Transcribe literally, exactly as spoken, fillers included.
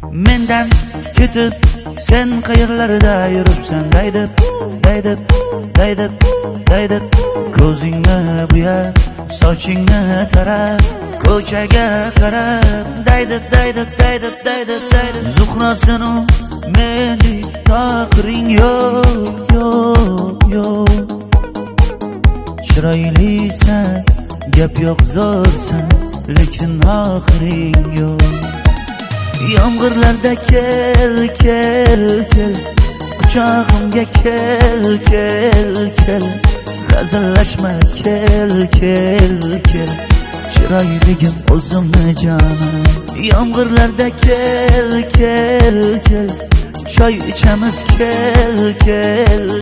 mendan ketib sen qayerlarda yuribsan daydib daydib daydib daydib ko'zingni buyab sochingni tarab ko'chaga qarab daydib daydib daydib daydib daydib zuhrasinu mendek taqring yo'q yo'q yo'q chiroylisan gap yo'q zo'rsan lekin oxiring yo'q yomg'irlarda kel kel kel quchog'imga kel kel kel hazillashma kel kel kel chiroyligim o'zimni jonim yomg'irlarda kel kel kel choy ichamiz kel kel